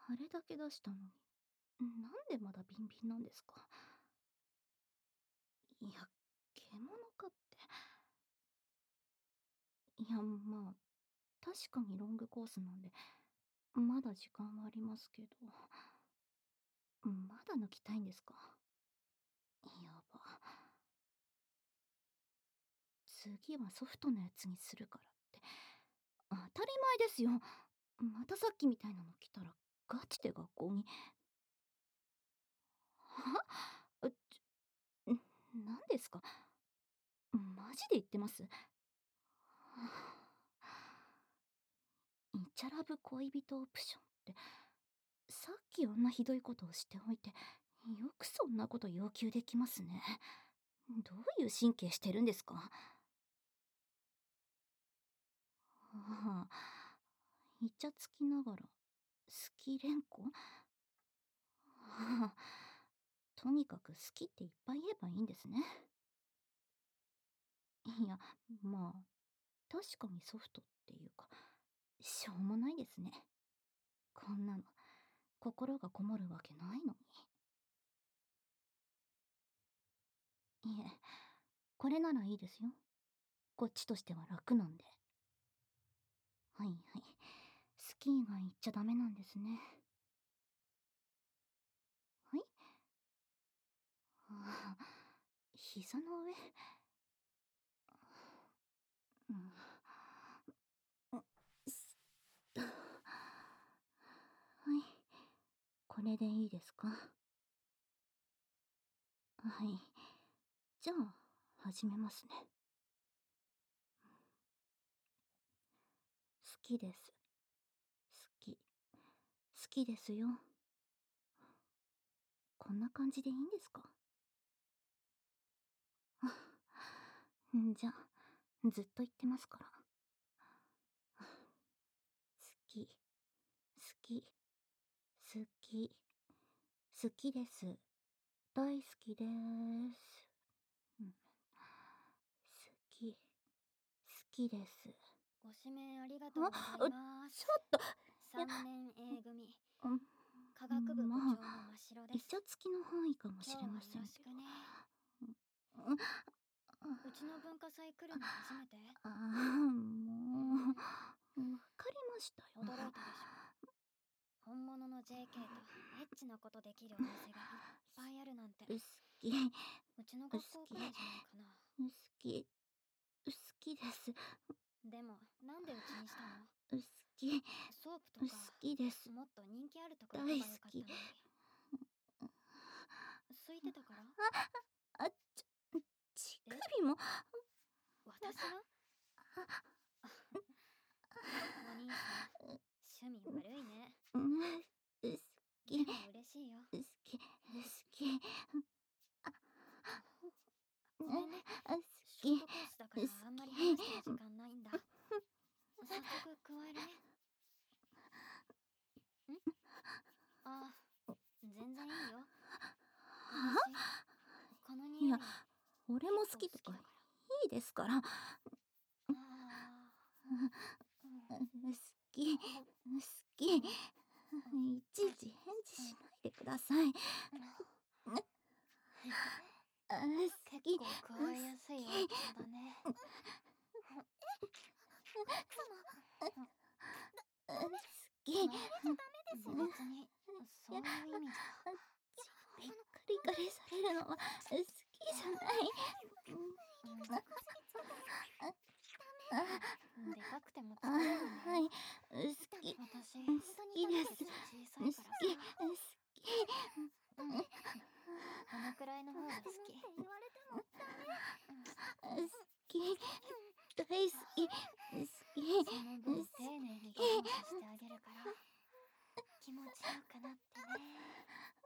あれだけ出したのに、なんでまだビンビンなんですか？いや、獣かって。いや、まあ、確かにロングコースなんで、まだ時間はありますけど。まだ抜きたいんですか？やば。次はソフトのやつにするからって。当たり前ですよ。またさっきみたいなの来たら、ガチで学校に。は何ですか？マジで言ってます？イチャラブ恋人オプションって、さっきあんなひどいことをしておいて、よくそんなこと要求できますね。どういう神経してるんですか？ああ、イチャつきながら、好き連呼。ああ、とにかく好きっていっぱい言えばいいんですね。いや、まあ、確かにソフトっていうか、しょうもないですね。こんなの、心がこもるわけないのに。いえ、これならいいですよ。こっちとしては楽なんで。はいはい。スキー以外行っちゃダメなんですね。はい。ああ、膝の上。うん。はい。これでいいですか？はい。じゃあ、始めますね。好きです。好き。好きですよ。こんな感じでいいんですか？じゃあ、ずっと言ってますから。好き、好き、好き、好きです。大好きです。うん、好き、好きです。 ご指名ありがとうございます。 ちょっと、いや、 3年 A 組科うん、 学部部まあ、 長の真白です。 イチャつきの範囲かもしれ今日はよませんけど。 ろしくね。 うん、 うちの文化祭来るの初めて？ ああ、もう、わかりましたよ。 驚いたでしょ。本物の JK とエッチなことできるお店がいっぱいあるなんて。 好き、 うちの好学校き、 くらいじゃないかな。 好き、好きです。 でもなんでうちにしたの？ 好き、好ソープとかきです。 もっと人気あるとこ大行けばよ好き。 かったのに。空いてたから？ あ、乳え、 首も。 私が？お兄さん、趣味悪いね。 好き、 でも嬉しいよ。 好き、好き。 ごめんね。 好き、 ショートコースだから好あんまりき。 話してる時間ないんだ。早速加えるね。んあ、全然いいよ。私、このいや、 匂い俺も結構好好きとかいきだから。 いですから。 あ好き、好き。いちいち返事しうん、 ないでください。好き、 結構好加えやすい大きさだね。 好き。 まあ、別に、そういう意味じゃ。 チンピカリカリされるのは好きじゃない。 でかくてもあ、 作れるんだよ。 はい、好き、 私、 好きです。 ケツ小さ好いからさ。 き、好き。 うん。このくらいの方が好き。 好き、大好き、好き、 その分好丁寧にき。 我慢させてあげるから気持ちよくなってね。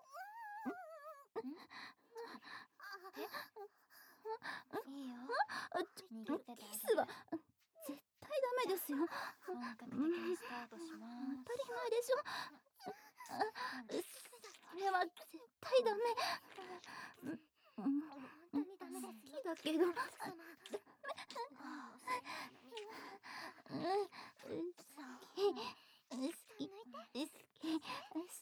いいよ。握っててあげる。 キスは絶対ダメですよ。 本格的にスタートしま当たりーす。 前でしょ。それは絶対ダメ。好きだけど。好き、好き、好き、好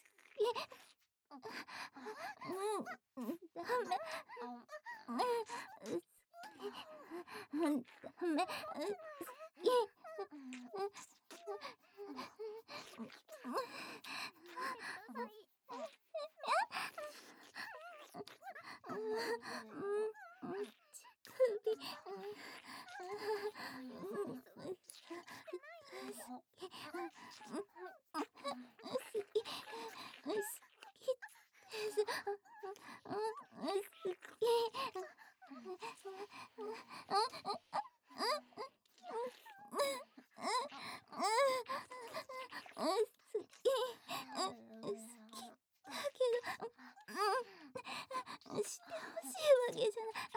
してほしいわけじゃない。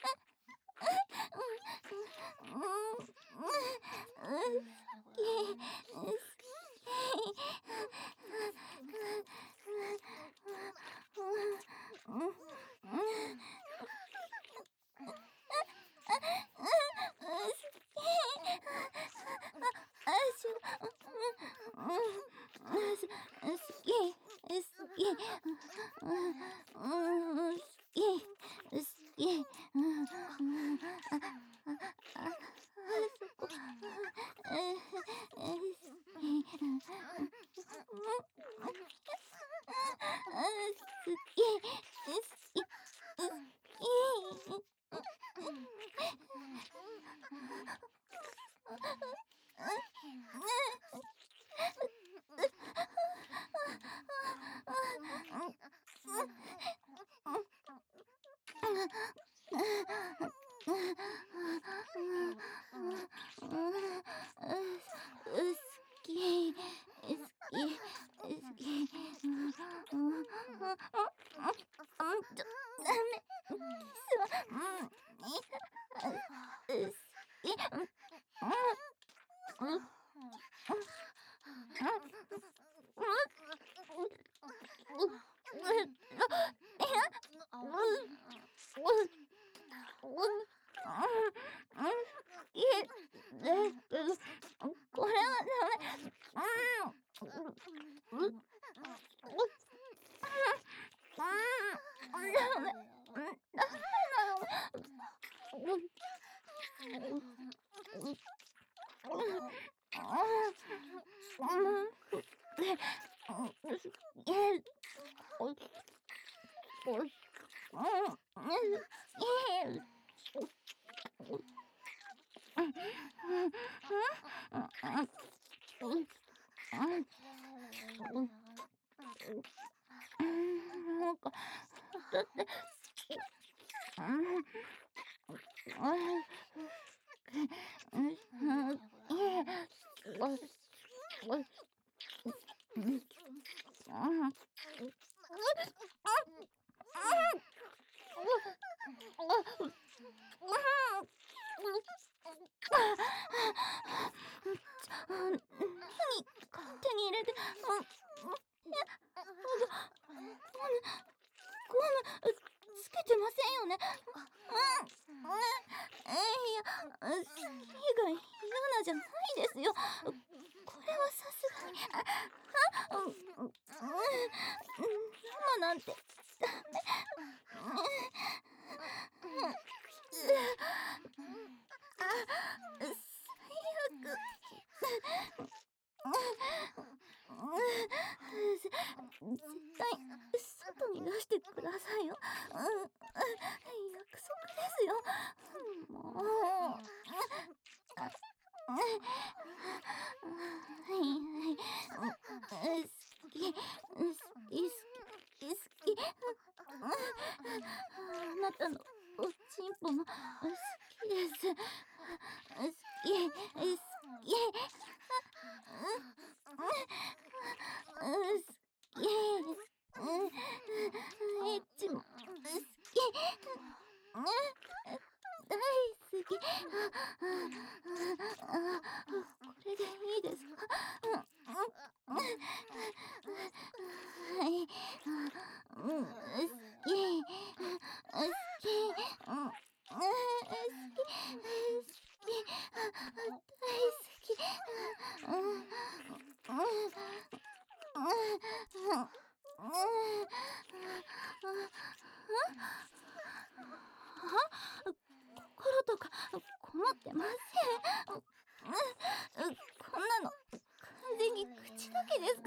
これはダメ。なんか、だって、何手に入れて、ゴムつけてませんよね。いや、火が嫌なじゃないですよ。これはさすがに、生なんてダメ。最悪。絶対外に出してくださいよ。約束ですよ。もう。好き、好き。あなたのおちんぽも好きです。好き、好き。好き。エッチも好き。大好き。これでいいですか？はい。好き。好き。好き。大好き。心とかこもってません。こんなの完全に口だけですから。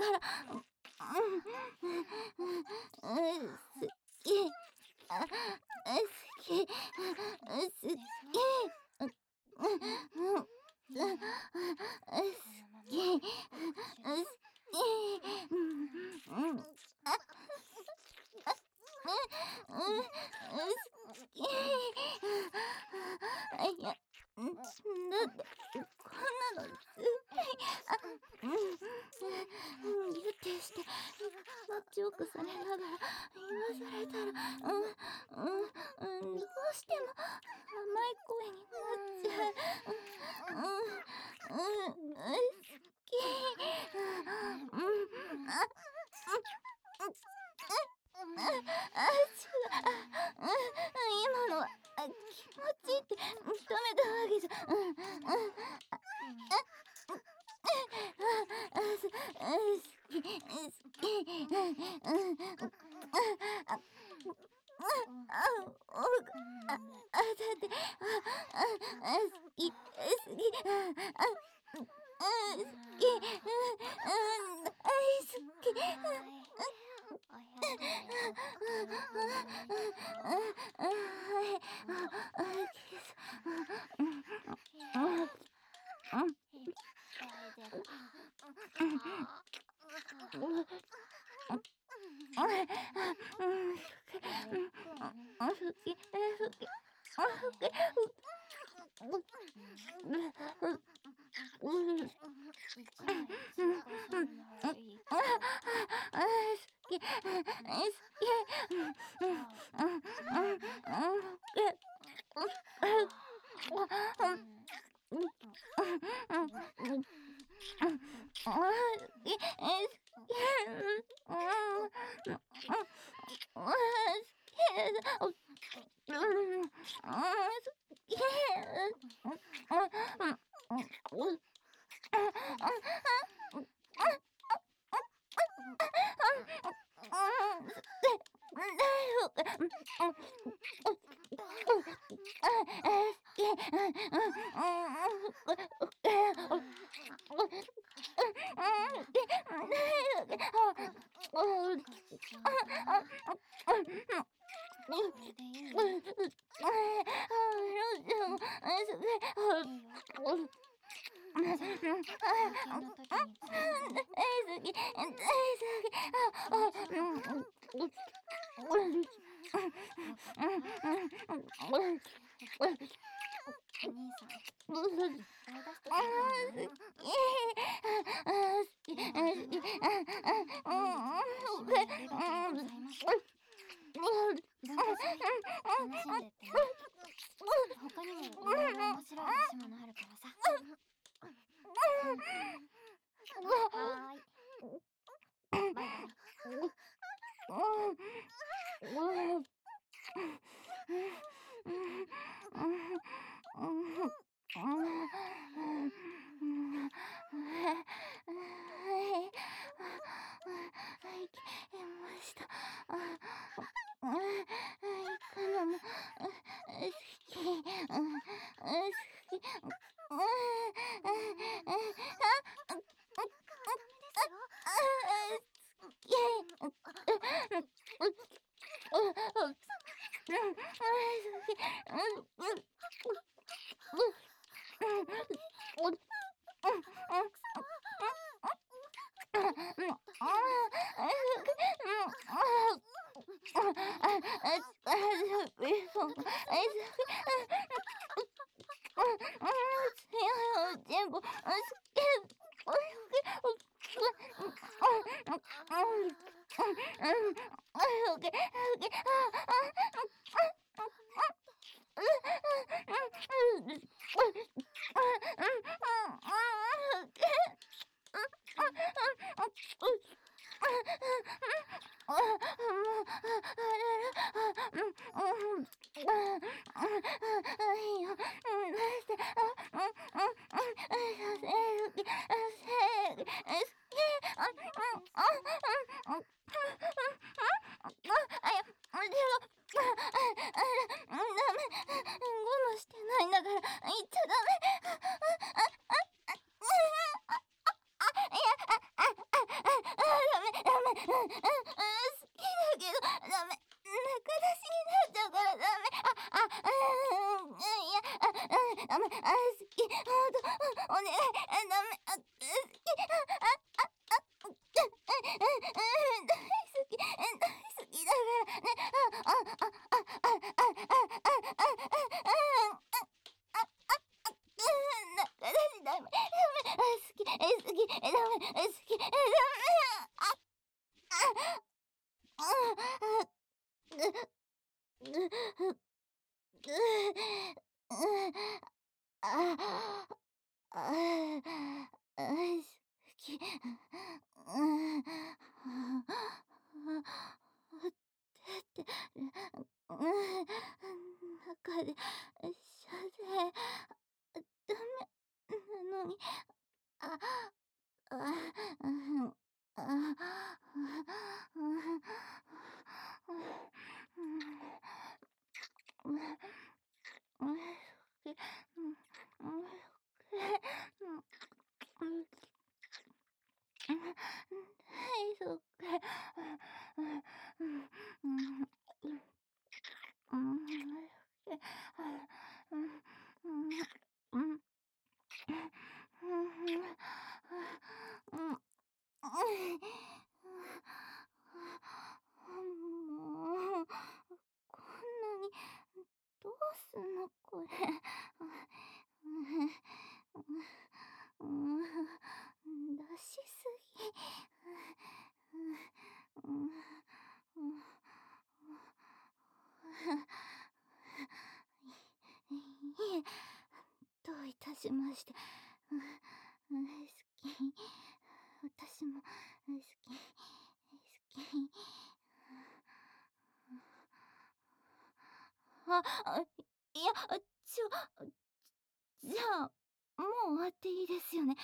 好き。好き。好き。好き。 き。いや、だってこんなのギュッてして気持ちよくされながら言わされたら、どうしても甘い声になっちゃう。好き。今のは気持ちいいって認めたわけじゃ、好き、だって、好き、好き、大好き。 他にもいろいろ面白い出し物あるからさ。はーい。バイバイ。 中で射精ダメなのに、あ、あ、うん、あ、うん、うん、はいそっか、もう、こんなに、どうすんのこれ。出しすぎ。いえ、どういたしまして。好き。私も好き。好き。いや、じゃあ、もう終わっていいですよね。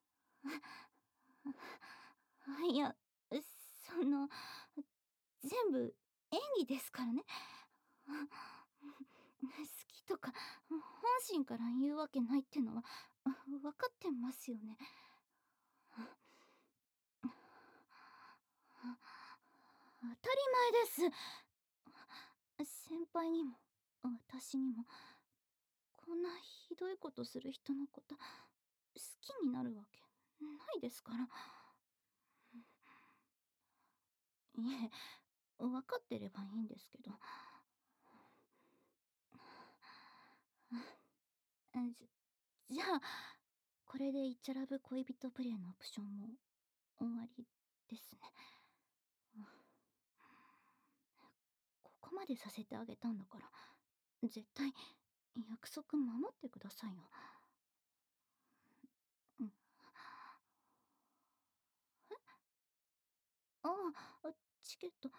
いや、全部演技ですからね。好きとか、本心から言うわけないってのは、分かってますよね。当たり前です。先輩にも、私にも、こんなひどいことする人のこと好きになるわけないですから。いえ、分かってればいいんですけど。じゃあ、これでイチャラブ恋人プレイのオプションも終わりですね。ここまでさせてあげたんだから、絶対約束守ってくださいよ。うん。あチケット。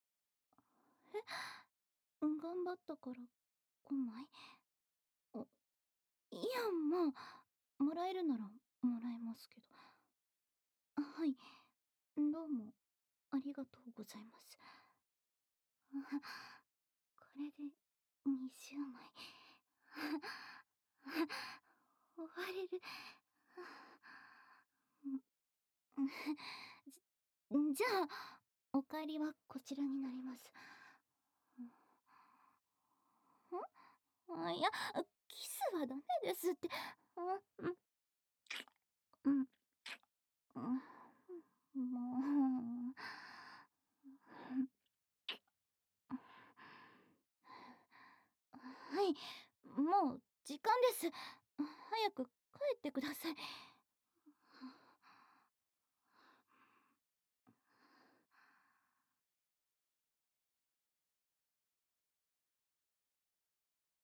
頑張ったから5枚。お、いや、まあ、もらえるならもらえますけど。はい、どうもありがとうございます。これで20枚。終われる。じゃあ、お帰りはこちらになります。いや、キスはダメですって。うん、うん、もう。はい、もう時間です。早く帰ってください。